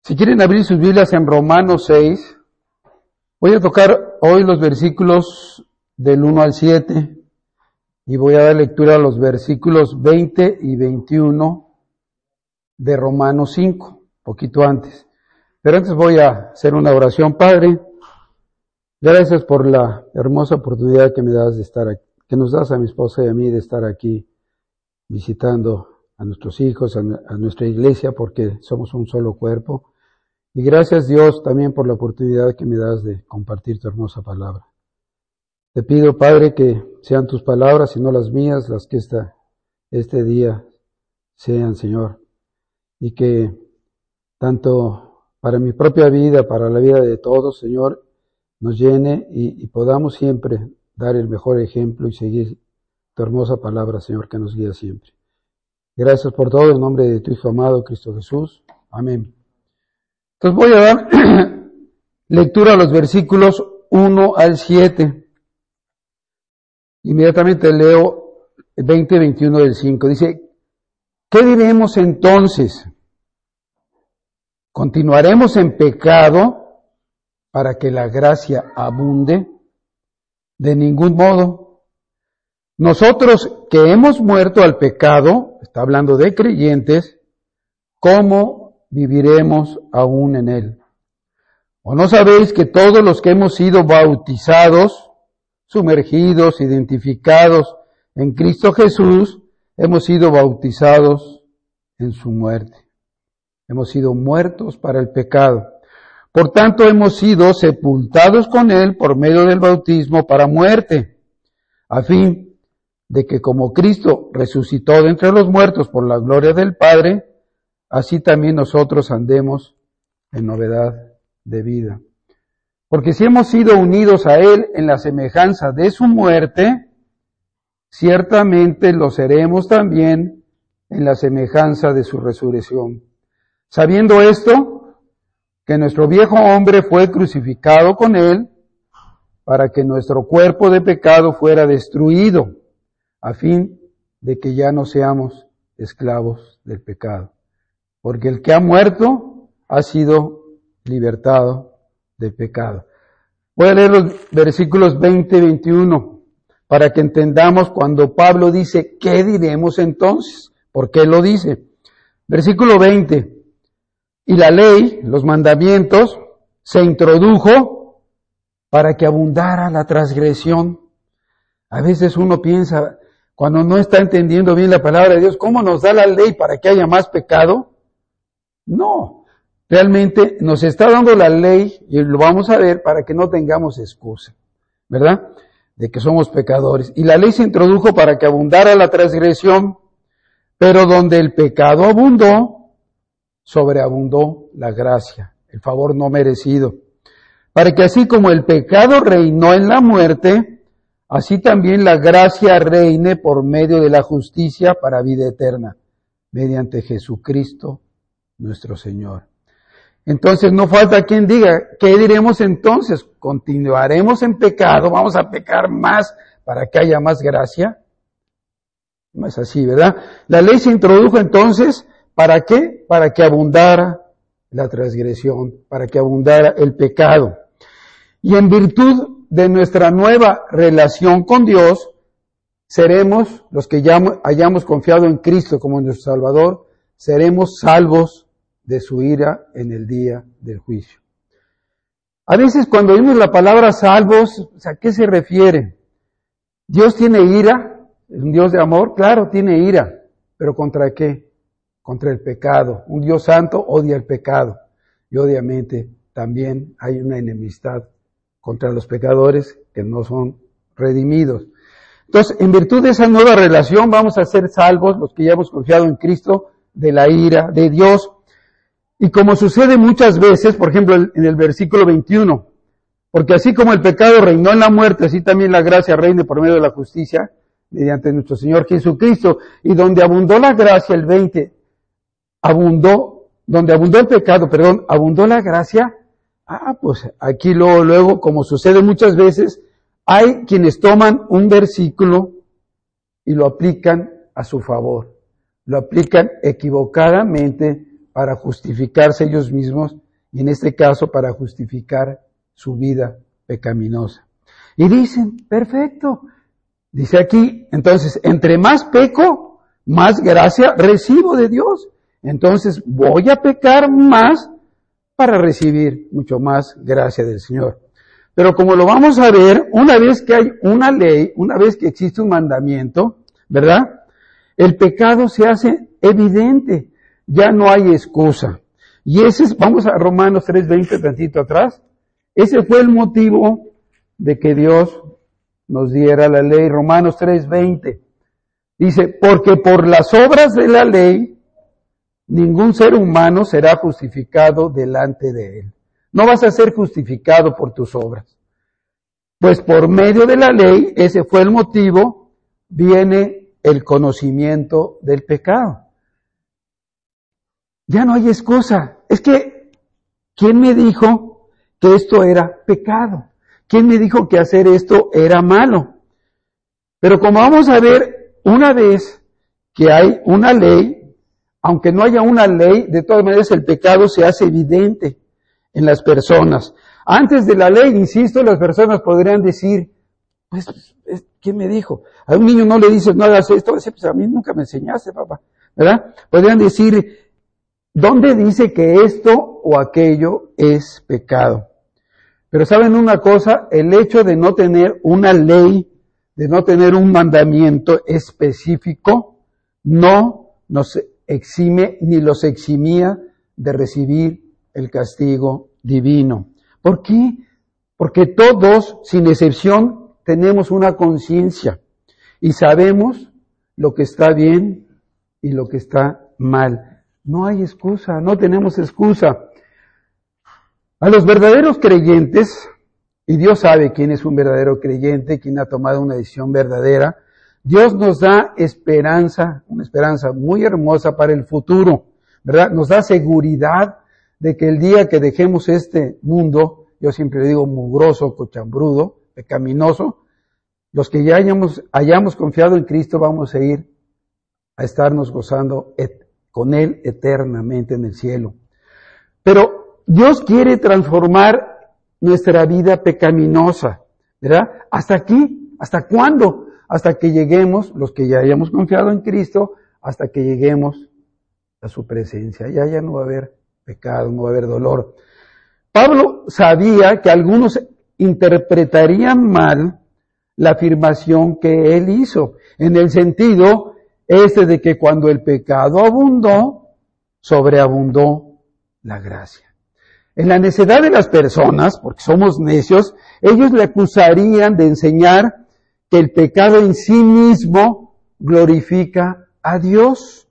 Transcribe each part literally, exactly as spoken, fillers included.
Si quieren abrir sus Biblias en Romanos seis, voy a tocar hoy los versículos del uno al siete y voy a dar lectura a los versículos veinte y veintiuno de Romanos cinco, poquito antes. Pero antes voy a hacer una oración. Padre, gracias por la hermosa oportunidad que me das de estar aquí, que nos das a mi esposa y a mí de estar aquí visitando a nuestros hijos, a, a nuestra iglesia, porque somos un solo cuerpo. Y gracias, Dios, también por la oportunidad que me das de compartir tu hermosa palabra. Te pido, Padre, que sean tus palabras y no las mías, las que esta, este día sean, Señor. Y que tanto para mi propia vida, para la vida de todos, Señor, nos llene y, y podamos siempre dar el mejor ejemplo y seguir tu hermosa palabra, Señor, que nos guía siempre. Gracias por todo, en nombre de tu Hijo amado, Cristo Jesús. Amén. Entonces voy a dar lectura a los versículos uno al siete. Inmediatamente leo veinte y veintiuno del cinco. Dice, ¿qué diremos entonces? ¿Continuaremos en pecado para que la gracia abunde? De ningún modo. Nosotros que hemos muerto al pecado, está hablando de creyentes, ¿cómo viviremos aún en él? ¿O no sabéis que todos los que hemos sido bautizados, sumergidos, identificados en Cristo Jesús, hemos sido bautizados en su muerte? Hemos sido muertos para el pecado. Por tanto, hemos sido sepultados con él por medio del bautismo para muerte, a fin de que como Cristo resucitó de entre los muertos por la gloria del Padre, así también nosotros andemos en novedad de vida. Porque si hemos sido unidos a Él en la semejanza de su muerte, ciertamente lo seremos también en la semejanza de su resurrección. Sabiendo esto, que nuestro viejo hombre fue crucificado con Él, para que nuestro cuerpo de pecado fuera destruido, a fin de que ya no seamos esclavos del pecado. Porque el que ha muerto ha sido libertado del pecado. Voy a leer los versículos veinte y veintiuno para que entendamos cuando Pablo dice, ¿qué diremos entonces? ¿Por qué lo dice? Versículo veinte. Y la ley, los mandamientos, se introdujo para que abundara la transgresión. A veces uno piensa, cuando no está entendiendo bien la palabra de Dios, ¿cómo nos da la ley para que haya más pecado? No, realmente nos está dando la ley, y lo vamos a ver, para que no tengamos excusa, ¿verdad? De que somos pecadores. Y la ley se introdujo para que abundara la transgresión, pero donde el pecado abundó, sobreabundó la gracia, el favor no merecido. Para que así como el pecado reinó en la muerte, así también la gracia reine por medio de la justicia para vida eterna, mediante Jesucristo nuestro Señor. Entonces no falta quien diga, ¿qué diremos entonces? ¿Continuaremos en pecado? ¿Vamos a pecar más para que haya más gracia? No es así, ¿verdad? La ley se introdujo entonces, ¿para qué? Para que abundara la transgresión, para que abundara el pecado. Y en virtud de nuestra nueva relación con Dios, seremos, los que ya hayamos confiado en Cristo como nuestro Salvador, seremos salvos de su ira en el día del juicio. A veces cuando oímos la palabra salvos, ¿a qué se refiere? ¿Dios tiene ira? ¿Es un Dios de amor? Claro, tiene ira. ¿Pero contra qué? Contra el pecado. Un Dios santo odia el pecado. Y obviamente también hay una enemistad contra los pecadores que no son redimidos. Entonces, en virtud de esa nueva relación, vamos a ser salvos, los que ya hemos confiado en Cristo, de la ira de Dios. Y como sucede muchas veces, por ejemplo, en el versículo veintiuno, porque así como el pecado reinó en la muerte, así también la gracia reine por medio de la justicia, mediante nuestro Señor Jesucristo. Y donde abundó la gracia, el veinte, abundó, donde abundó el pecado, perdón, abundó la gracia. Ah, pues aquí luego, luego, como sucede muchas veces, hay quienes toman un versículo y lo aplican a su favor. Lo aplican equivocadamente para justificarse ellos mismos y en este caso para justificar su vida pecaminosa. Y dicen, perfecto, dice aquí, entonces, entre más peco, más gracia recibo de Dios. Entonces voy a pecar más para recibir mucho más gracia del Señor. Pero como lo vamos a ver, una vez que hay una ley, una vez que existe un mandamiento, ¿verdad? El pecado se hace evidente, ya no hay excusa. Y ese es, vamos a Romanos tres veinte, tantito atrás, ese fue el motivo de que Dios nos diera la ley. Romanos tres veinte dice, porque por las obras de la ley, ningún ser humano será justificado delante de él. No vas a ser justificado por tus obras. Pues por medio de la ley, ese fue el motivo, viene el conocimiento del pecado. Ya no hay excusa. Es que, ¿quién me dijo que esto era pecado? ¿Quién me dijo que hacer esto era malo? Pero como vamos a ver, una vez que hay una ley, aunque no haya una ley, de todas maneras el pecado se hace evidente en las personas. Antes de la ley, insisto, las personas podrían decir, pues, ¿quién me dijo? A un niño no le dices, no hagas esto, pues a mí nunca me enseñaste, papá, ¿verdad? Podrían decir, ¿dónde dice que esto o aquello es pecado? Pero ¿saben una cosa? El hecho de no tener una ley, de no tener un mandamiento específico, no nos exime ni los eximía de recibir el castigo divino. ¿Por qué? Porque todos, sin excepción, tenemos una conciencia y sabemos lo que está bien y lo que está mal. No hay excusa, no tenemos excusa. A los verdaderos creyentes, y Dios sabe quién es un verdadero creyente, quién ha tomado una decisión verdadera, Dios nos da esperanza, una esperanza muy hermosa para el futuro, ¿verdad? Nos da seguridad de que el día que dejemos este mundo, yo siempre le digo mugroso, cochambrudo, pecaminoso, los que ya hayamos, hayamos confiado en Cristo vamos a ir a estarnos gozando et, con Él eternamente en el cielo. Pero Dios quiere transformar nuestra vida pecaminosa, ¿verdad? ¿Hasta aquí? ¿Hasta cuándo? Hasta que lleguemos, los que ya hayamos confiado en Cristo, hasta que lleguemos a su presencia. Ya ya no va a haber pecado, no va a haber dolor. Pablo sabía que algunos interpretarían mal la afirmación que él hizo, en el sentido este de que cuando el pecado abundó, sobreabundó la gracia. En la necedad de las personas, porque somos necios, ellos le acusarían de enseñar que el pecado en sí mismo glorifica a Dios.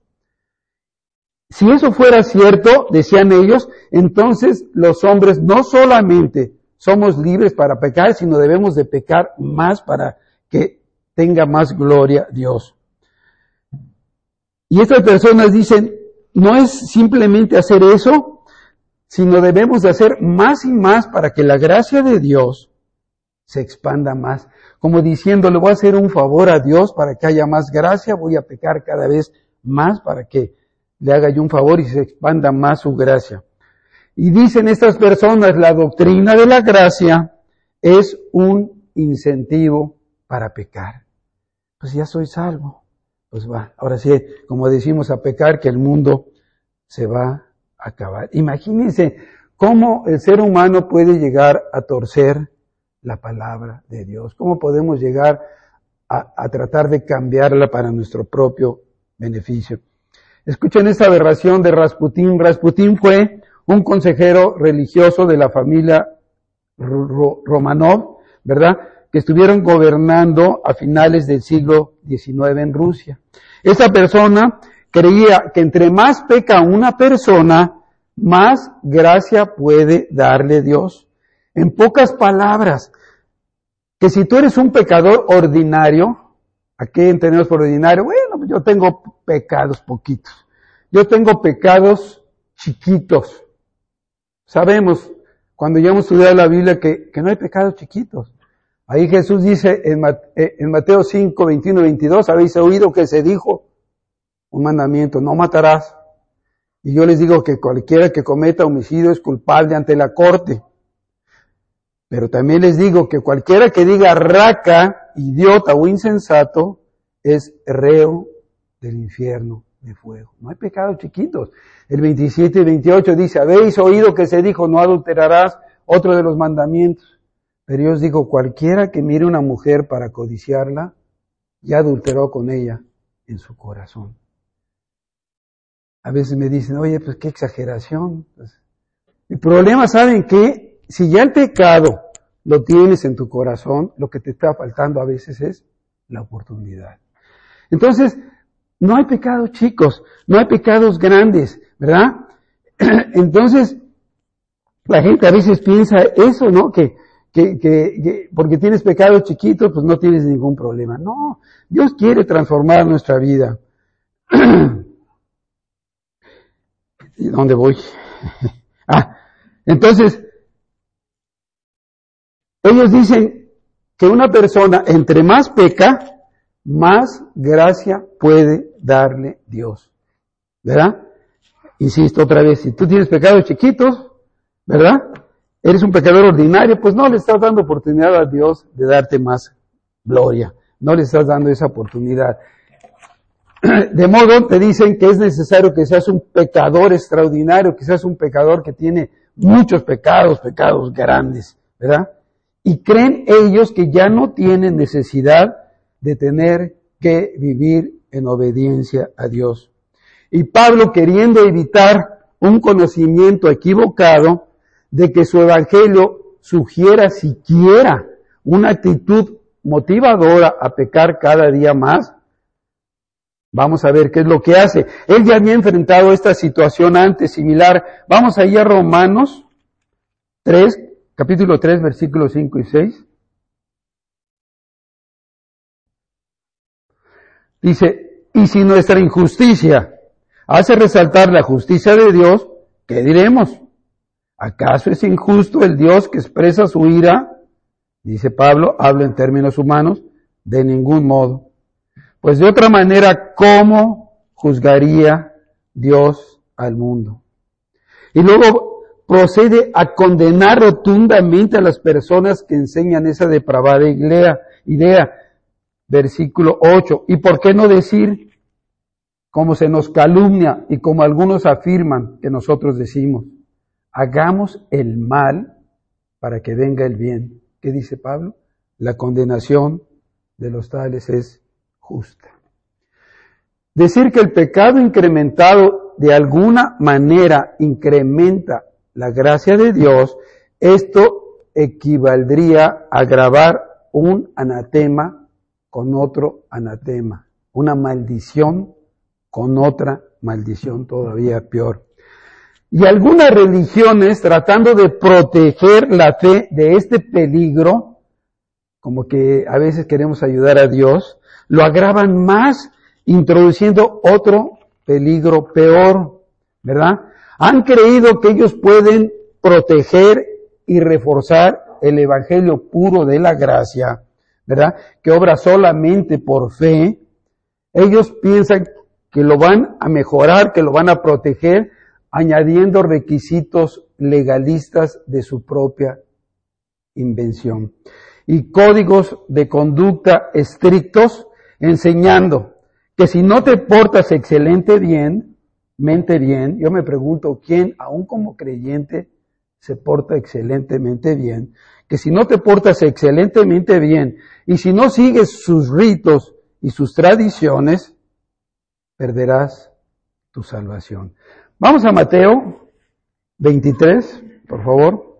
Si eso fuera cierto, decían ellos, entonces los hombres no solamente somos libres para pecar, sino debemos de pecar más para que tenga más gloria Dios. Y estas personas dicen, no es simplemente hacer eso, sino debemos de hacer más y más para que la gracia de Dios se expanda más. Como diciendo, le voy a hacer un favor a Dios para que haya más gracia, voy a pecar cada vez más para que le haga yo un favor y se expanda más su gracia. Y dicen estas personas, la doctrina de la gracia es un incentivo para pecar. Pues ya soy salvo. Pues va, ahora sí, como decimos, a pecar que el mundo se va a acabar. Imagínense cómo el ser humano puede llegar a torcer la palabra de Dios. Cómo podemos llegar a, a tratar de cambiarla para nuestro propio beneficio. Escuchen esta aberración de Rasputín. Rasputín fue un consejero religioso de la familia Romanov, ¿verdad?, que estuvieron gobernando a finales del siglo diecinueve en Rusia. Esa persona creía que entre más peca una persona, más gracia puede darle Dios. En pocas palabras, que si tú eres un pecador ordinario, ¿a qué entendemos por ordinario? Bueno, yo tengo pecados poquitos. Yo tengo pecados chiquitos. Sabemos, cuando ya hemos estudiado la Biblia, que, que no hay pecados chiquitos. Ahí Jesús dice en, en Mateo cinco, veintiuno y veintidós, habéis oído que se dijo un mandamiento, no matarás. Y yo les digo que cualquiera que cometa homicidio es culpable ante la corte. Pero también les digo que cualquiera que diga raca, idiota o insensato es reo del infierno de fuego. No hay pecados chiquitos. El veintisiete y veintiocho dice, habéis oído que se dijo, no adulterarás, otro de los mandamientos. Pero yo os digo, cualquiera que mire una mujer para codiciarla, ya adulteró con ella en su corazón. A veces me dicen, oye, pues qué exageración. El problema, ¿saben qué? Si ya el pecado lo tienes en tu corazón, lo que te está faltando a veces es la oportunidad. Entonces, no hay pecados chicos, no hay pecados grandes, ¿verdad? Entonces, la gente a veces piensa eso, ¿no? Que, que, que, que porque tienes pecados chiquitos, pues no tienes ningún problema. No, Dios quiere transformar nuestra vida. ¿Y dónde voy? ah, entonces, ellos dicen que una persona entre más peca, más gracia puede darle Dios, ¿verdad? Insisto otra vez, si tú tienes pecados chiquitos, ¿verdad? Eres un pecador ordinario, pues no le estás dando oportunidad a Dios de darte más gloria, no le estás dando esa oportunidad. De modo, te dicen que es necesario que seas un pecador extraordinario, que seas un pecador que tiene muchos pecados, pecados grandes, ¿verdad? Y creen ellos que ya no tienen necesidad de tener que vivir en obediencia a Dios. Y Pablo, queriendo evitar un conocimiento equivocado de que su evangelio sugiera siquiera una actitud motivadora a pecar cada día más, vamos a ver qué es lo que hace. Él ya había enfrentado esta situación antes, similar. Vamos ahí a Romanos tres, capítulo tres, versículos cinco y seis. Dice, y si nuestra injusticia hace resaltar la justicia de Dios, ¿qué diremos? ¿Acaso es injusto el Dios que expresa su ira? Dice Pablo, habla en términos humanos, de ningún modo. Pues de otra manera, ¿cómo juzgaría Dios al mundo? Y luego procede a condenar rotundamente a las personas que enseñan esa depravada idea. Versículo ocho. ¿Y por qué no decir, como se nos calumnia y como algunos afirman que nosotros decimos, hagamos el mal para que venga el bien? ¿Qué dice Pablo? La condenación de los tales es justa. Decir que el pecado incrementado de alguna manera incrementa la gracia de Dios, esto equivaldría a agravar un anatema con otro anatema, una maldición con otra maldición todavía peor. Y algunas religiones, tratando de proteger la fe de este peligro, como que a veces queremos ayudar a Dios, lo agravan más introduciendo otro peligro peor, ¿verdad? Han creído que ellos pueden proteger y reforzar el evangelio puro de la gracia, ¿verdad? Que obra solamente por fe. Ellos piensan que lo van a mejorar, que lo van a proteger, añadiendo requisitos legalistas de su propia invención y códigos de conducta estrictos, enseñando que si no te portas excelente bien, mente bien, yo me pregunto, ¿quién, aún como creyente, se porta excelentemente bien? Que si no te portas excelentemente bien y si no sigues sus ritos y sus tradiciones, perderás tu salvación. Vamos a Mateo veintitrés, por favor.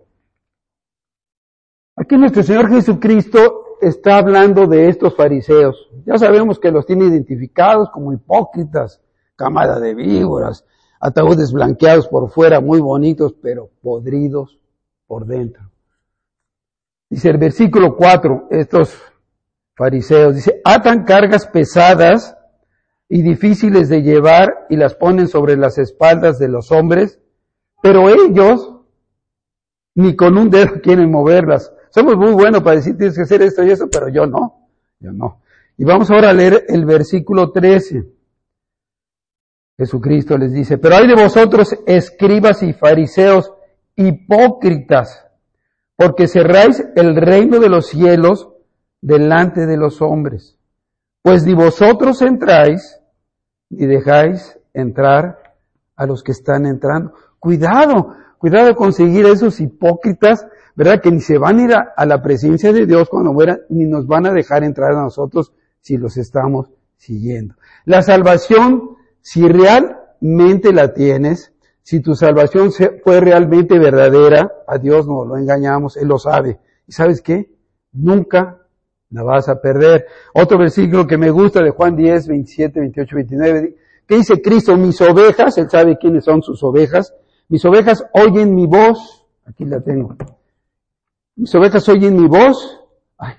Aquí nuestro Señor Jesucristo está hablando de estos fariseos. Ya sabemos que los tiene identificados como hipócritas, camada de víboras, ataúdes blanqueados por fuera, muy bonitos, pero podridos por dentro. Dice el versículo cuatro, estos fariseos, dice, atan cargas pesadas y difíciles de llevar y las ponen sobre las espaldas de los hombres, pero ellos ni con un dedo quieren moverlas. Somos muy buenos para decir tienes que hacer esto y eso, pero yo no, yo no. Y vamos ahora a leer el versículo trece. Jesucristo les dice, pero hay de vosotros, escribas y fariseos, hipócritas, porque cerráis el reino de los cielos delante de los hombres. Pues ni vosotros entráis, ni dejáis entrar a los que están entrando. Cuidado, cuidado con seguir a esos hipócritas, ¿verdad? Que ni se van a ir a, a la presencia de Dios cuando mueran, ni nos van a dejar entrar a nosotros si los estamos siguiendo. La salvación, si realmente la tienes, si tu salvación fue realmente verdadera, a Dios no lo engañamos, Él lo sabe. ¿Y sabes qué? Nunca la vas a perder. Otro versículo que me gusta de Juan diez, veintisiete, veintiocho, veintinueve, que dice Cristo, mis ovejas, Él sabe quiénes son sus ovejas, mis ovejas oyen mi voz, aquí la tengo, mis ovejas oyen mi voz, ay,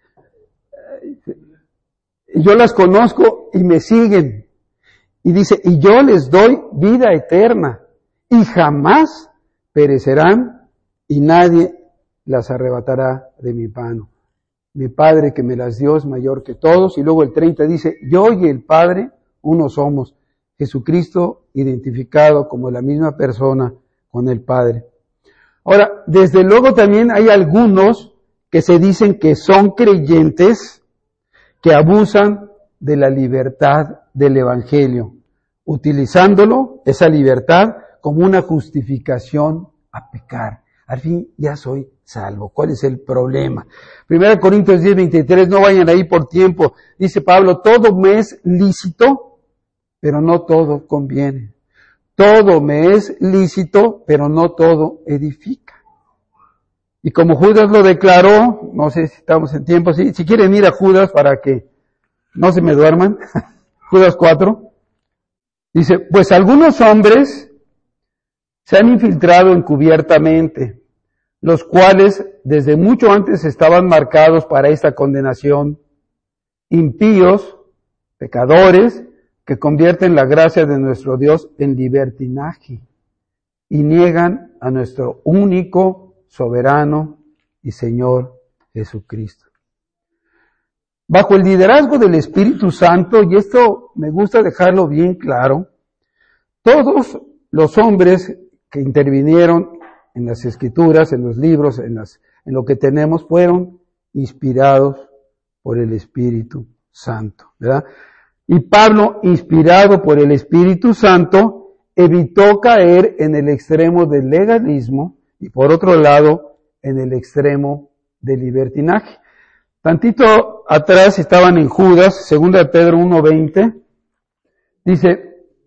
yo las conozco y me siguen, y dice, y yo les doy vida eterna, y jamás perecerán, y nadie las arrebatará de mi mano. Mi Padre que me las dio es mayor que todos. Y luego el treinta dice, yo y el Padre uno somos. Jesucristo identificado como la misma persona con el Padre. Ahora, desde luego también hay algunos que se dicen que son creyentes, que abusan de la libertad del Evangelio, utilizándolo, esa libertad, como una justificación a pecar. Al fin ya soy salvo. ¿Cuál es el problema? Primera Corintios diez, veintitrés, no vayan ahí por tiempo. Dice Pablo, todo me es lícito, pero no todo conviene. Todo me es lícito, pero no todo edifica. Y como Judas lo declaró, no sé si estamos en tiempo, si, si quieren ir a Judas para que no se me duerman, Judas cuatro, dice, pues algunos hombres se han infiltrado encubiertamente, los cuales desde mucho antes estaban marcados para esta condenación, impíos, pecadores, que convierten la gracia de nuestro Dios en libertinaje y niegan a nuestro único, soberano y Señor Jesucristo. Bajo el liderazgo del Espíritu Santo, y esto me gusta dejarlo bien claro, todos los hombres que intervinieron en las Escrituras, en los libros, en, las, en lo que tenemos, fueron inspirados por el Espíritu Santo, ¿verdad? Y Pablo, inspirado por el Espíritu Santo, evitó caer en el extremo del legalismo y, por otro lado, en el extremo del libertinaje. Tantito atrás estaban en Judas, segunda de Pedro uno veinte, dice,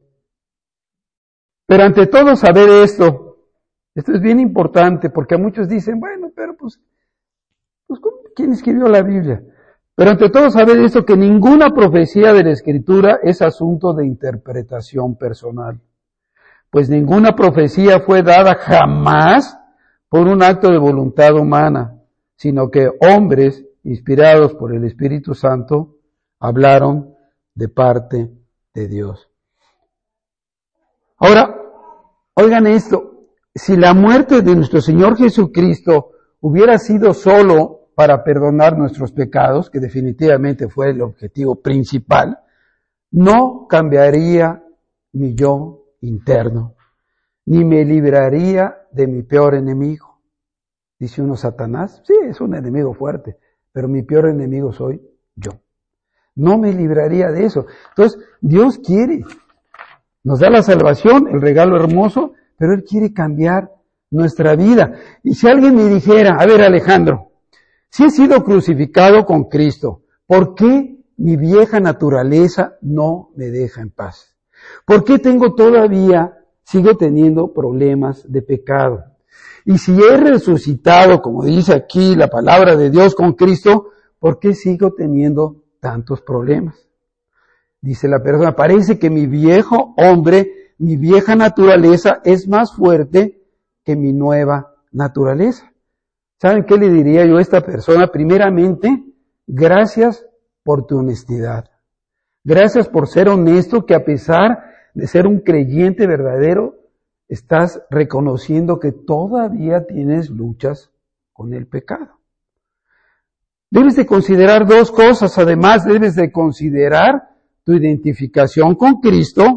pero ante todo saber esto, esto es bien importante, porque a muchos dicen, bueno, pero pues, pues ¿quién escribió la Biblia? Pero ante todo saber esto, que ninguna profecía de la Escritura es asunto de interpretación personal, pues ninguna profecía fue dada jamás por un acto de voluntad humana, sino que hombres inspirados por el Espíritu Santo hablaron de parte de Dios. Ahora, oigan esto, si la muerte de nuestro Señor Jesucristo hubiera sido solo para perdonar nuestros pecados, que definitivamente fue el objetivo principal, no cambiaría mi yo interno, ni me libraría de mi peor enemigo. Dice uno, Satanás, sí, es un enemigo fuerte, pero mi peor enemigo soy yo. No me libraría de eso. Entonces, Dios quiere, nos da la salvación, el regalo hermoso, pero Él quiere cambiar nuestra vida. Y si alguien me dijera, a ver Alejandro, si he sido crucificado con Cristo, ¿por qué mi vieja naturaleza no me deja en paz? ¿Por qué tengo todavía, sigo teniendo problemas de pecado? Y si he resucitado, como dice aquí la palabra de Dios con Cristo, ¿por qué sigo teniendo tantos problemas? Dice la persona, parece que mi viejo hombre, mi vieja naturaleza es más fuerte que mi nueva naturaleza. ¿Saben qué le diría yo a esta persona? Primeramente, gracias por tu honestidad. Gracias por ser honesto, que a pesar de ser un creyente verdadero, estás reconociendo que todavía tienes luchas con el pecado. Debes de considerar dos cosas. Además, debes de considerar tu identificación con Cristo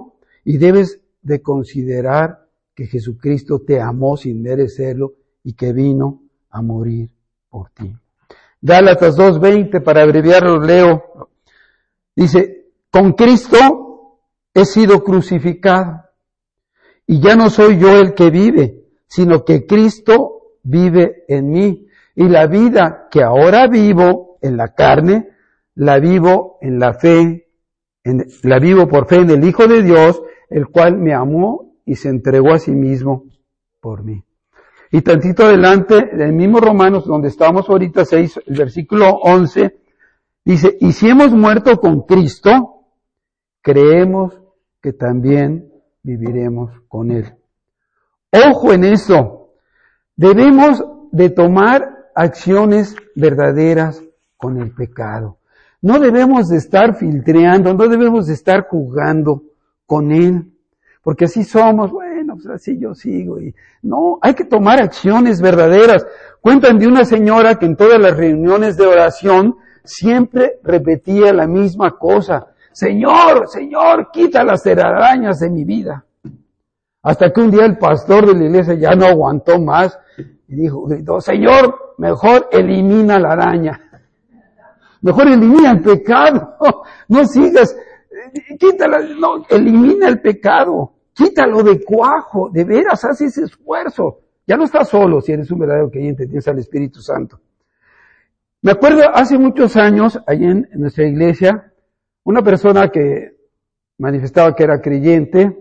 y debes de considerar que Jesucristo te amó sin merecerlo y que vino a morir por ti. Gálatas dos veinte, para abreviarlo leo, dice, con Cristo he sido crucificado, y ya no soy yo el que vive, sino que Cristo vive en mí, y la vida que ahora vivo en la carne, la vivo en la fe, en, la vivo por fe en el Hijo de Dios, el cual me amó y se entregó a sí mismo por mí. Y tantito adelante, en el mismo Romanos, donde estamos ahorita, seis, el versículo once, dice, y si hemos muerto con Cristo, creemos que también viviremos con Él. Ojo en eso, debemos de tomar acciones verdaderas con el pecado. No debemos de estar filtreando, no debemos de estar jugando con Él, porque así somos, bueno, pues así yo sigo. Y no, hay que tomar acciones verdaderas. Cuentan de una señora que en todas las reuniones de oración siempre repetía la misma cosa. Señor, Señor, quita las telarañas de mi vida. Hasta que un día el pastor de la iglesia ya no aguantó más y dijo, gritó, Señor, mejor elimina la araña. Mejor elimina el pecado. No sigas, quítala, no, elimina el pecado. Quítalo de cuajo, de veras, haz ese esfuerzo. Ya no estás solo si eres un verdadero creyente, tienes al Espíritu Santo. Me acuerdo hace muchos años, allí en, en nuestra iglesia, una persona que manifestaba que era creyente,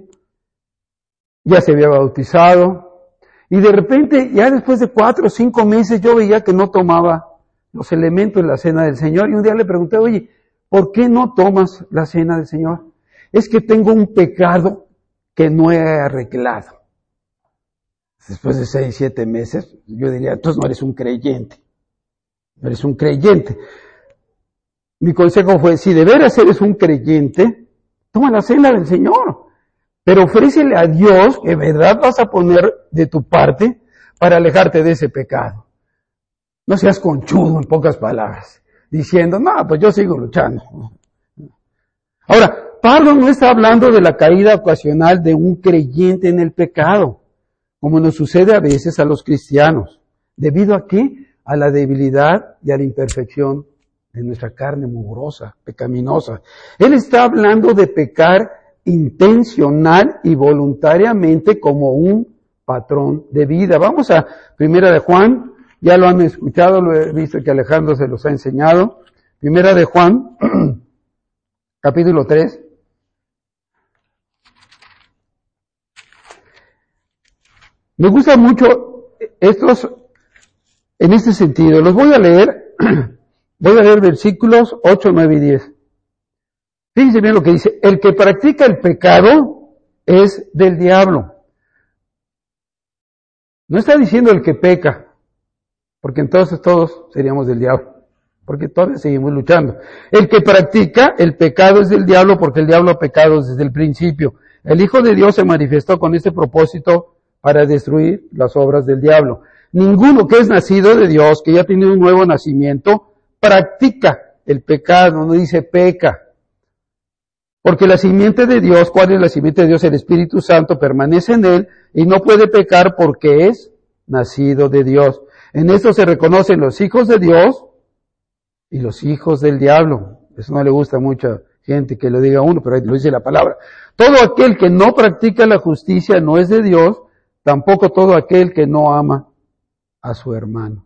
ya se había bautizado, y de repente, ya después de cuatro o cinco meses, yo veía que no tomaba los elementos de la cena del Señor, y un día le pregunté, oye, ¿por qué no tomas la cena del Señor? Es que tengo un pecado que no he arreglado. Después de seis, siete meses, yo diría, entonces no eres un creyente. No eres un creyente. Mi consejo fue, si de veras eres un creyente, toma la cena del Señor. Pero ofrécele a Dios que de verdad vas a poner de tu parte para alejarte de ese pecado. No seas conchudo, en pocas palabras, diciendo, no, pues yo sigo luchando. Ahora, Pablo no está hablando de la caída ocasional de un creyente en el pecado, como nos sucede a veces a los cristianos. ¿Debido a qué? A la debilidad y a la imperfección de nuestra carne mugrosa, pecaminosa. Él está hablando de pecar intencional y voluntariamente como un patrón de vida. Vamos a Primera de Juan, ya lo han escuchado, lo he visto que Alejandro se los ha enseñado. Primera de Juan, capítulo tres. Me gusta mucho estos, en este sentido. Los voy a leer, voy a leer versículos ocho, nueve y diez. Fíjense bien lo que dice, el que practica el pecado es del diablo. No está diciendo el que peca, porque entonces todos seríamos del diablo, porque todavía seguimos luchando. El que practica el pecado es del diablo, porque el diablo ha pecado desde el principio. El Hijo de Dios se manifestó con este propósito para destruir las obras del diablo. Ninguno que es nacido de Dios, que ya ha tenido un nuevo nacimiento, practica el pecado, no dice peca. Porque la simiente de Dios, ¿cuál es la simiente de Dios? El Espíritu Santo permanece en él y no puede pecar porque es nacido de Dios. En esto se reconocen los hijos de Dios y los hijos del diablo. Eso no le gusta a mucha gente que lo diga uno, pero ahí lo dice la palabra. Todo aquel que no practica la justicia no es de Dios, tampoco todo aquel que no ama a su hermano.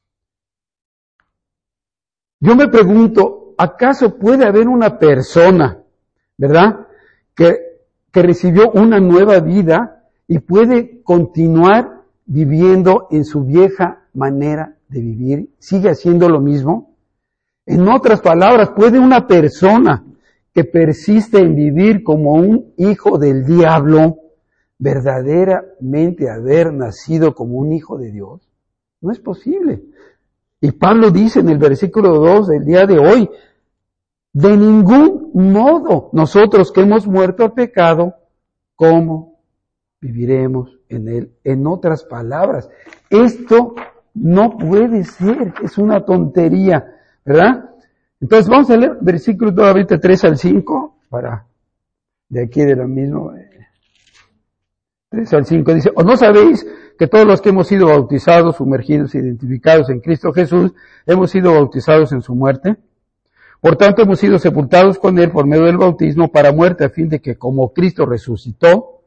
Yo me pregunto, ¿acaso puede haber una persona, ¿verdad?, que, que recibió una nueva vida y puede continuar viviendo en su vieja manera de vivir? ¿Sigue haciendo lo mismo? En otras palabras, ¿puede una persona que persiste en vivir como un hijo del diablo verdaderamente haber nacido como un hijo de Dios? No es posible. Y Pablo dice en el versículo dos del día de hoy, de ningún modo nosotros que hemos muerto al pecado, ¿cómo viviremos en él? En otras palabras, esto no puede ser, es una tontería, ¿verdad? Entonces vamos a leer versículos nuevamente tres al cinco para de aquí de la misma, tres al cinco, dice, ¿o no sabéis que todos los que hemos sido bautizados, sumergidos, identificados en Cristo Jesús, hemos sido bautizados en su muerte? Por tanto, hemos sido sepultados con Él por medio del bautismo para muerte, a fin de que como Cristo resucitó,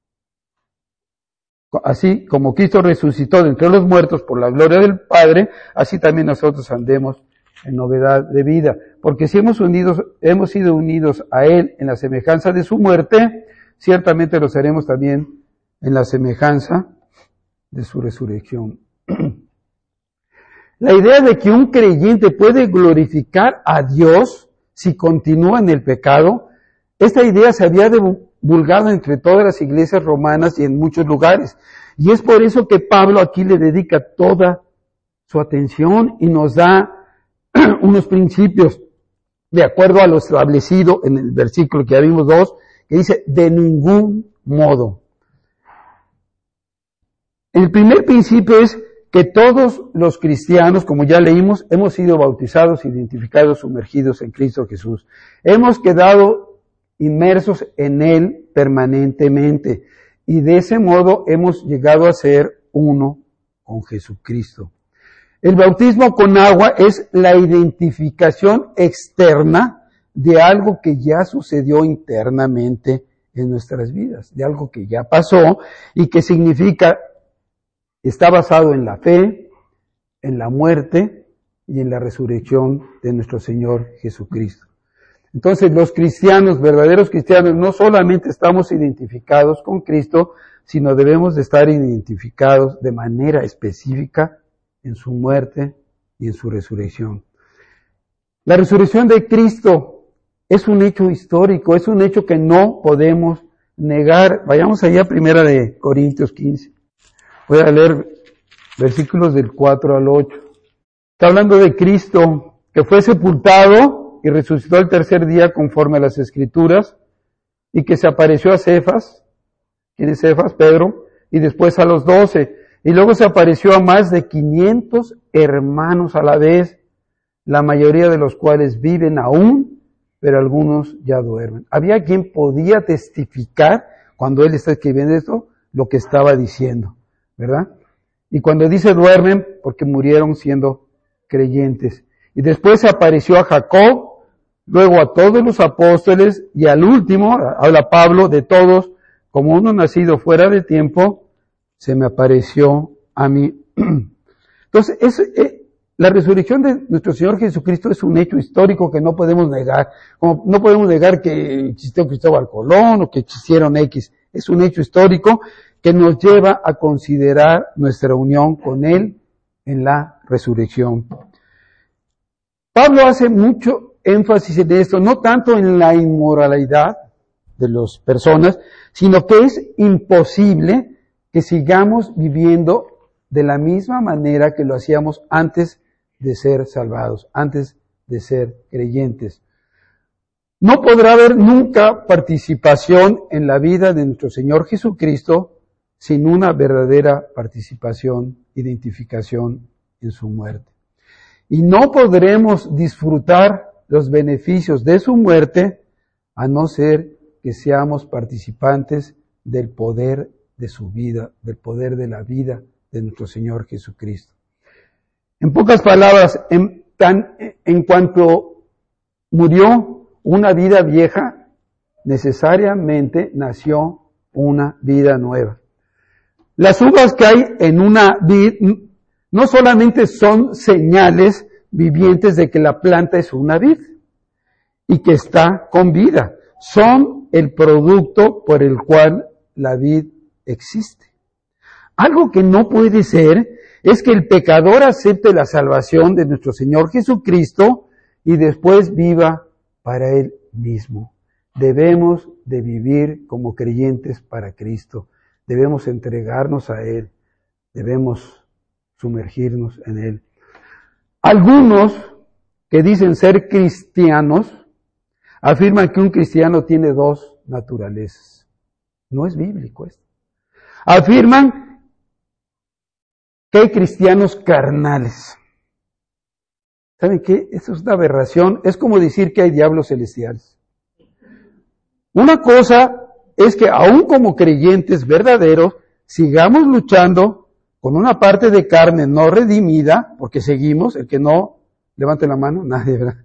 así como Cristo resucitó de entre los muertos por la gloria del Padre, así también nosotros andemos en novedad de vida. Porque si hemos unidos, hemos sido unidos a Él en la semejanza de su muerte, ciertamente lo seremos también en la semejanza de su resurrección. La idea de que un creyente puede glorificar a Dios si continúa en el pecado, esta idea se había divulgado entre todas las iglesias romanas y en muchos lugares. Y es por eso que Pablo aquí le dedica toda su atención y nos da unos principios de acuerdo a lo establecido en el versículo que ya vimos dos, que dice, de ningún modo. El primer principio es que todos los cristianos, como ya leímos, hemos sido bautizados, identificados, sumergidos en Cristo Jesús. Hemos quedado inmersos en Él permanentemente y de ese modo hemos llegado a ser uno con Jesucristo. El bautismo con agua es la identificación externa de algo que ya sucedió internamente en nuestras vidas, de algo que ya pasó y que significa, está basado en la fe, en la muerte y en la resurrección de nuestro Señor Jesucristo. Entonces, los cristianos, verdaderos cristianos, no solamente estamos identificados con Cristo, sino debemos de estar identificados de manera específica en su muerte y en su resurrección. La resurrección de Cristo es un hecho histórico, es un hecho que no podemos negar. Vayamos allá a primera de Corintios quince. Voy a leer versículos del cuatro al ocho. Está hablando de Cristo, que fue sepultado y resucitó el tercer día conforme a las Escrituras, y que se apareció a Cefas. ¿Quién es Cefas? Pedro. Y después a los doce. Y luego se apareció a más de quinientos hermanos a la vez, la mayoría de los cuales viven aún, pero algunos ya duermen. Había quien podía testificar, cuando él está escribiendo esto, lo que estaba diciendo, ¿verdad? Y cuando dice duermen, porque murieron siendo creyentes. Y después se apareció a Jacob, luego a todos los apóstoles, y al último, habla Pablo, de todos, como uno nacido fuera de tiempo, se me apareció a mí. Entonces, es, eh, la resurrección de nuestro Señor Jesucristo es un hecho histórico que no podemos negar. Como no podemos negar que existió Cristóbal Colón o que existieron X. Es un hecho histórico que nos lleva a considerar nuestra unión con Él en la resurrección. Pablo hace mucho énfasis en esto, no tanto en la inmoralidad de las personas, sino que es imposible que sigamos viviendo de la misma manera que lo hacíamos antes de ser salvados, antes de ser creyentes. No podrá haber nunca participación en la vida de nuestro Señor Jesucristo sin una verdadera participación, identificación en su muerte. Y no podremos disfrutar los beneficios de su muerte a no ser que seamos participantes del poder de su vida, del poder de la vida de nuestro Señor Jesucristo. En pocas palabras, en, tan, en cuanto murió una vida vieja, necesariamente nació una vida nueva. Las uvas que hay en una vid no solamente son señales vivientes de que la planta es una vid y que está con vida, son el producto por el cual la vid existe. Algo que no puede ser es que el pecador acepte la salvación de nuestro Señor Jesucristo y después viva para Él mismo. Debemos de vivir como creyentes para Cristo. Debemos entregarnos a Él. Debemos sumergirnos en Él. Algunos que dicen ser cristianos afirman que un cristiano tiene dos naturalezas. No es bíblico esto. Afirman que hay cristianos carnales. ¿Saben qué? Eso es una aberración. Es como decir que hay diablos celestiales. Una cosa es que aún como creyentes verdaderos, sigamos luchando con una parte de carne no redimida, porque seguimos, el que no, levante la mano, nadie, ¿verdad?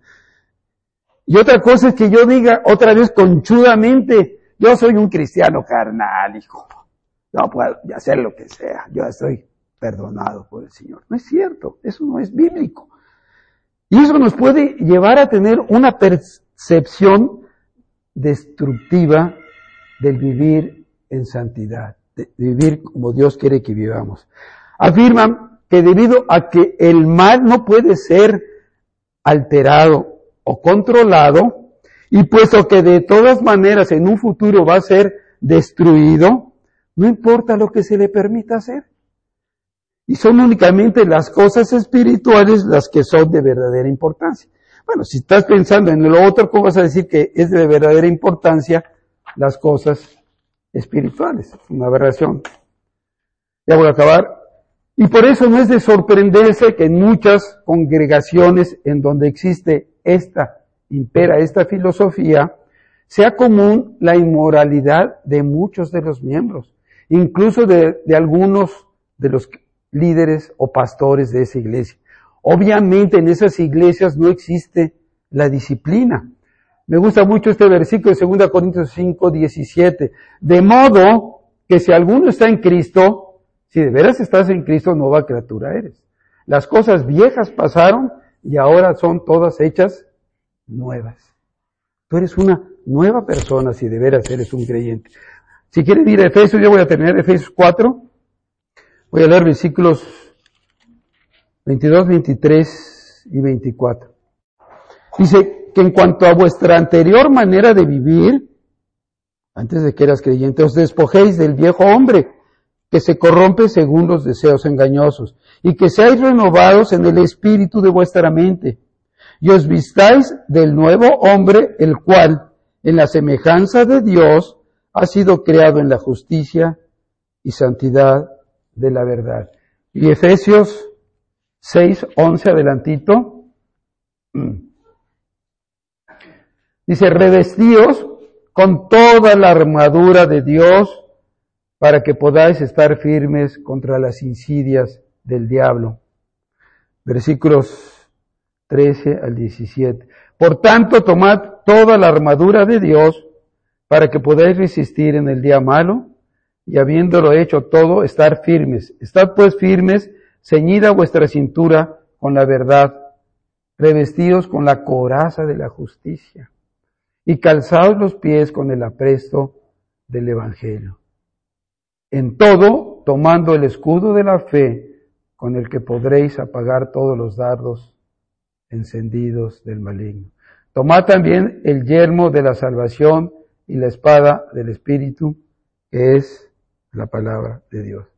Y otra cosa es que yo diga otra vez conchudamente, yo soy un cristiano carnal, hijo. No puedo hacer lo que sea, yo estoy perdonado por el Señor. No es cierto, eso no es bíblico. Y eso nos puede llevar a tener una percepción destructiva del vivir en santidad, de vivir como Dios quiere que vivamos. Afirman que debido a que el mal no puede ser alterado o controlado, y puesto que de todas maneras en un futuro va a ser destruido, no importa lo que se le permita hacer. Y son únicamente las cosas espirituales las que son de verdadera importancia. Bueno, si estás pensando en lo otro, ¿cómo vas a decir que es de verdadera importancia las cosas espirituales? Una aberración. Ya voy a acabar. Y por eso no es de sorprenderse que en muchas congregaciones en donde existe esta, impera esta filosofía, sea común la inmoralidad de muchos de los miembros, incluso de, de algunos de los líderes o pastores de esa iglesia. Obviamente en esas iglesias no existe la disciplina. Me gusta mucho este versículo de segunda Corintios cinco, diecisiete. De modo que si alguno está en Cristo, si de veras estás en Cristo, nueva criatura eres. Las cosas viejas pasaron y ahora son todas hechas nuevas. Tú eres una nueva persona si de veras eres un creyente. Si quieren ir a Efesios, yo voy a terminar Efesios cuatro. Voy a leer versículos veintidós, veintitrés y veinticuatro. Dice que en cuanto a vuestra anterior manera de vivir, antes de que eras creyente, os despojéis del viejo hombre, que se corrompe según los deseos engañosos, y que seáis renovados en el espíritu de vuestra mente, y os vistáis del nuevo hombre, el cual, en la semejanza de Dios, ha sido creado en la justicia y santidad de la verdad. Y Efesios seis, once, adelantito, dice, revestíos con toda la armadura de Dios para que podáis estar firmes contra las insidias del diablo. Versículos trece al diecisiete. Por tanto, tomad toda la armadura de Dios para que podáis resistir en el día malo y habiéndolo hecho todo, estar firmes. Estad pues firmes, ceñida vuestra cintura con la verdad, revestidos con la coraza de la justicia y calzados los pies con el apresto del Evangelio. En todo, tomando el escudo de la fe, con el que podréis apagar todos los dardos encendidos del maligno. Tomad también el yelmo de la salvación y la espada del Espíritu, que es la palabra de Dios.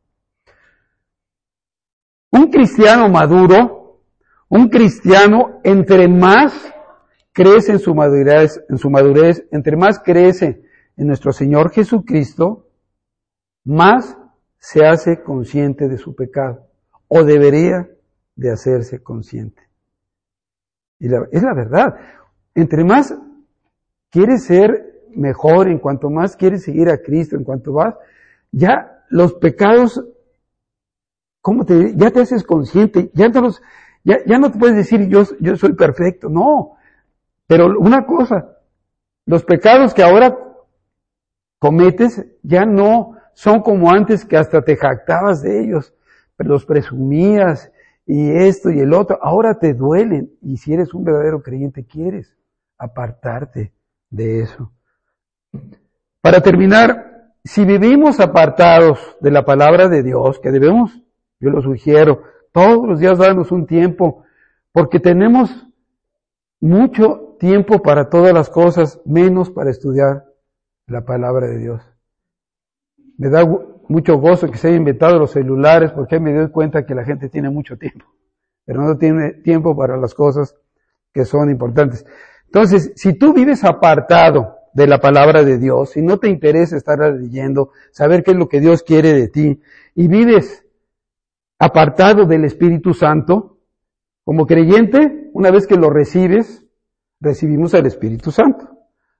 Un cristiano maduro, un cristiano entre más crece en su madurez, en su madurez, entre más crece en nuestro Señor Jesucristo, más se hace consciente de su pecado, o debería de hacerse consciente. Y la, es la verdad. Entre más quieres ser mejor, en cuanto más quieres seguir a Cristo, en cuanto vas, ya los pecados, ¿cómo te diré? Ya te haces consciente, ya no los, ya, ya no te puedes decir yo, yo soy perfecto, no. Pero una cosa, los pecados que ahora cometes ya no son como antes, que hasta te jactabas de ellos, pero los presumías y esto y el otro, ahora te duelen, y si eres un verdadero creyente quieres apartarte de eso. Para terminar, si vivimos apartados de la palabra de Dios, que debemos, yo lo sugiero, todos los días darnos un tiempo, porque tenemos mucho tiempo para todas las cosas, menos para estudiar la palabra de Dios. Me da mucho gozo que se haya inventado los celulares, porque me doy cuenta que la gente tiene mucho tiempo, pero no tiene tiempo para las cosas que son importantes. Entonces, si tú vives apartado de la palabra de Dios, si no te interesa estar leyendo, saber qué es lo que Dios quiere de ti, y vives apartado del Espíritu Santo, como creyente, una vez que lo recibes, recibimos al Espíritu Santo.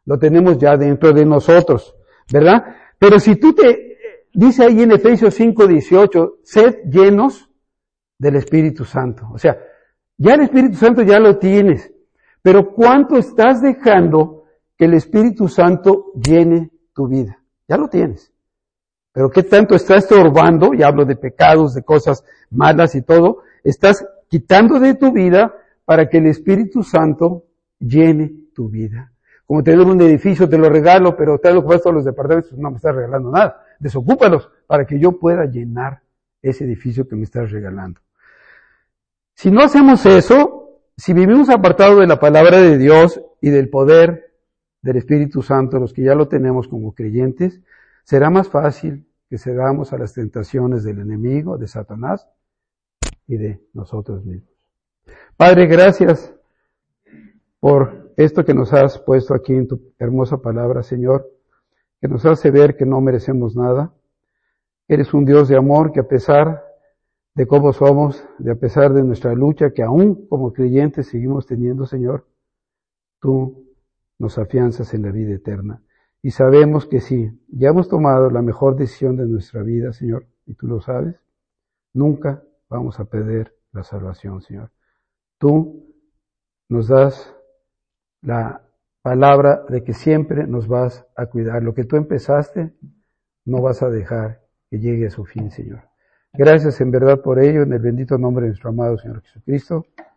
lo tenemos ya dentro de nosotros, ¿verdad? Pero si tú te, dice ahí en Efesios cinco dieciocho, sed llenos del Espíritu Santo. O sea, ya el Espíritu Santo ya lo tienes, pero ¿cuánto estás dejando que el Espíritu Santo llene tu vida? Ya lo tienes. Pero ¿qué tanto estás estorbando? Y hablo de pecados, de cosas malas y todo. Estás quitando de tu vida para que el Espíritu Santo llene tu vida. Como tener un edificio, te lo regalo, pero te lo puesto a los departamentos, no me estás regalando nada. Desocúpalos para que yo pueda llenar ese edificio que me estás regalando. Si no hacemos eso, si vivimos apartados de la palabra de Dios y del poder del Espíritu Santo, los que ya lo tenemos como creyentes, será más fácil que cedamos a las tentaciones del enemigo, de Satanás y de nosotros mismos. Padre, gracias por esto que nos has puesto aquí en tu hermosa palabra, Señor, que nos hace ver que no merecemos nada. Eres un Dios de amor que a pesar de cómo somos, de a pesar de nuestra lucha, que aún como creyentes seguimos teniendo, Señor, tú nos afianzas en la vida eterna. Y sabemos que si ya hemos tomado la mejor decisión de nuestra vida, Señor, y tú lo sabes, nunca vamos a perder la salvación, Señor. Tú nos das la palabra de que siempre nos vas a cuidar. Lo que tú empezaste, no vas a dejar que llegue a su fin, Señor. Gracias en verdad por ello, en el bendito nombre de nuestro amado Señor Jesucristo.